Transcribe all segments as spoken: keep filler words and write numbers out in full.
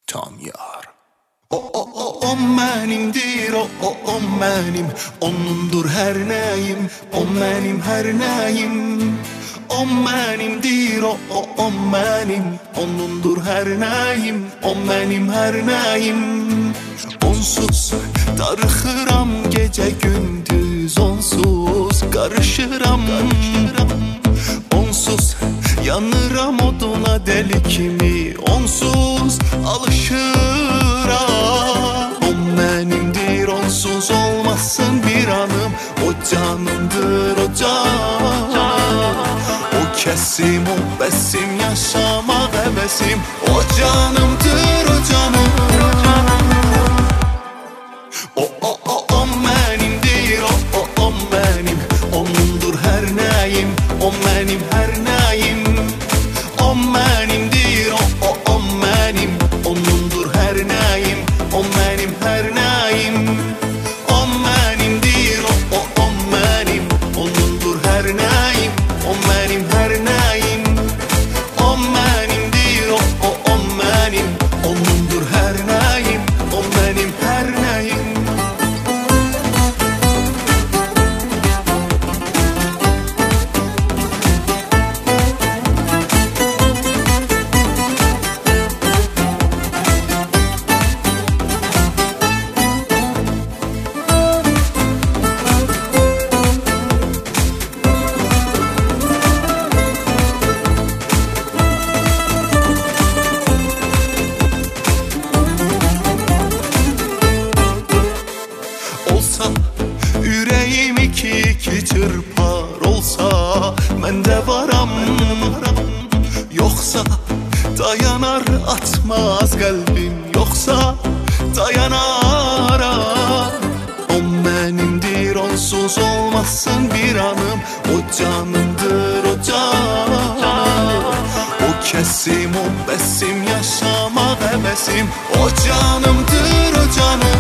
Tam yar. O o o o mənimdir, o o o mənim, onundur hər nəyim, o mənim hər nəyim. O mənimdir, o o o mənim, onundur hər nəyim, o mənim hər nəyim. Onsuz darıxıram gecə gündüz, onsuz qarışıram, onsuz yanıram oduna deli kimi, onsuz alışıram. O mənimdir, onsuz olmasın bir anım, o canımdır, o can. O kəsim, o bəsim, yaşamaq həvəsim, o canımdır, o canım. O o o o mənimdir, o o o mənim, onundur hər nəyim, o mənim hər nəyim. O mənimdir, o o o mənim, onundur hər nəyim, o mənim hər nəyim. O mənimdir, o o o mənim, onundur hər nəyim, o mənim hər nəyim. O mənimdir, o o o mənim, onundur hər nəyim, o mənim hər nəyim. Ürəyim iki-iki çırpar olsa, mən də varam. Yoxsa dayanar, atmaz qəlbim, yoxsa dayanaram. O mənimdir, onsuz olmasın bir anım, o canımdır, o can. O kəsim, o bəsim, yaşamaq həvəsim, o canımdır, o canım.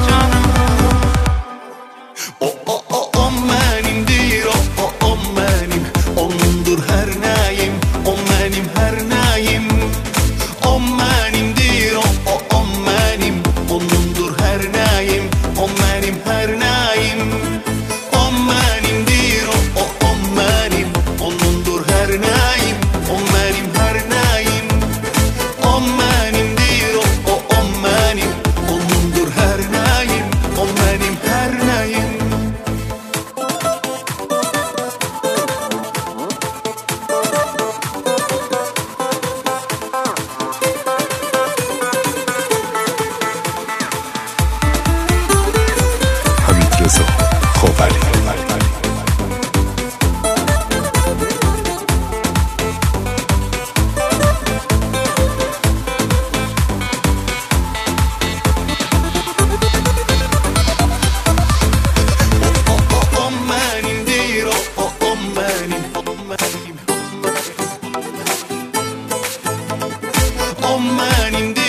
O o o o mənimdir, o o o mənim, onundur hər nəyim, o mənim hər nəyim. O mənimdir, o o o mənim, onundur hər nəyim, o mənim hər nəyim. O mənimdir, o o o mənim, onundur hər nəyim, o mənim hər nəyim. O mənimdir, o o o mənim, onundur hər nəyim, o mənim hər nəyim. رضا خاوری. O mənimdir.